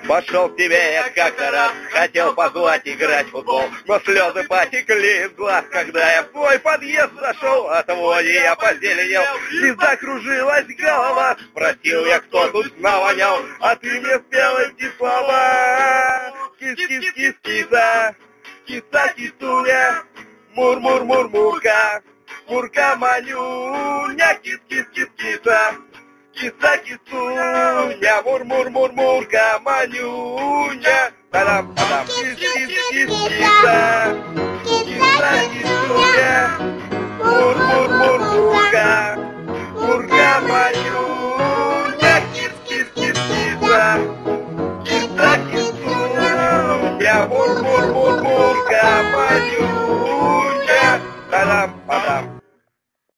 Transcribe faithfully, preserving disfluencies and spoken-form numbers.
Пошел к тебе я как-то раз, хотел позвать играть в футбол, но слезы потекли из глаз, когда я в твой подъезд зашел, от води я позеленел, и закружилась голова. Спросил я, кто тут навонял, а ты мне спел эти слова. Кис-кис-кис-киса, киса-кисуня, мур-мур-мур-мурка, мурка-манюня, кис-кис-кис-киса. Киса-кисуня, мур-мур-мур-мурка, манюня. Та-дам-та-дам, кис-кис-кис-киса, киса-кисуня, мур-мур-мур-мурка.